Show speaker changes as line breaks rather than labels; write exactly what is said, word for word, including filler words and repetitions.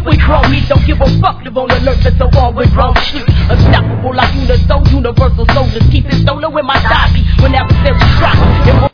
with chromies. Don't give a fuck, live on alert, that's so all with wrong shit. Unstoppable like Uniso, universal soldiers. Keep it stolen with my doggy. When adversaries try.